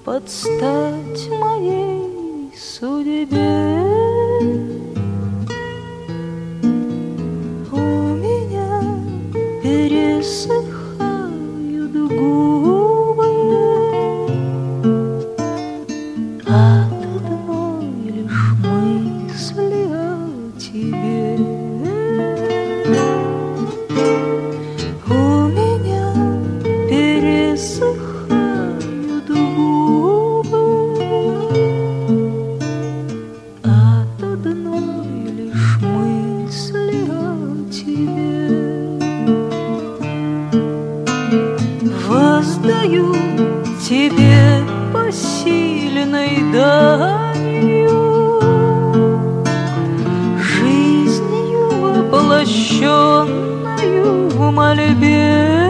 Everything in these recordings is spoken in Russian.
под стать моей судьбе. У меня пересыхают губы от одной лишь мысли о тебе. У меня пересыхают губы от одной лишь мысли о тебе. Воздаю тебе посильной данью, жизнью воплощенную в мольбе.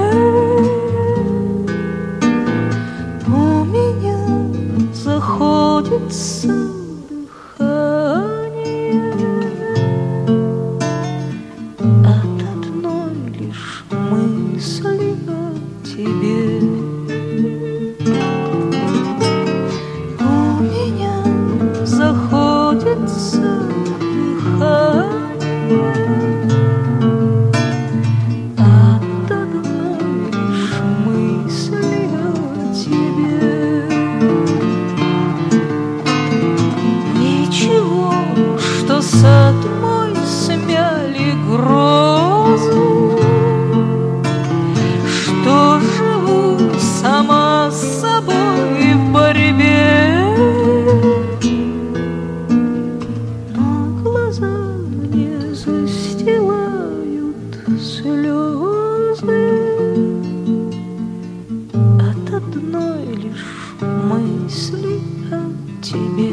У меня заходится дыхание от одной лишь мысли о тебе. У меня заходится дыхание от одной лишь мысли о тебе. Ничего, что сад мой смяли грозы, что живу сама с собой в борьбе, но глаза мне застилают слезы от одной лишь мысли о тебе.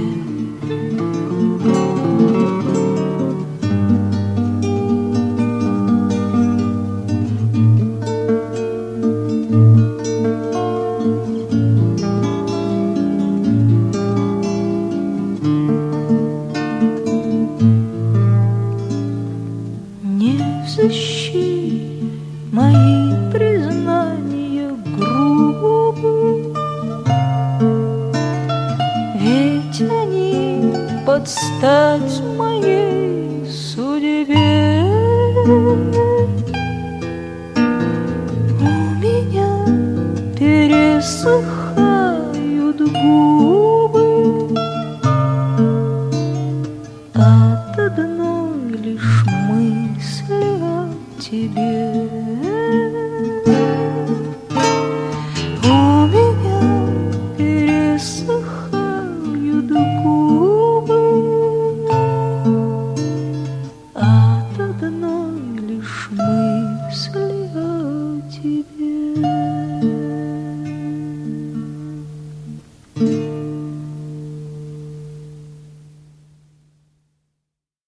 Не взыщи мои признания грубы, ведь они под стать моей судьбе. У меня пересыхают губы от одной лишь мысли о тебе. У меня пересыхают губы от одной лишь мысли о тебе.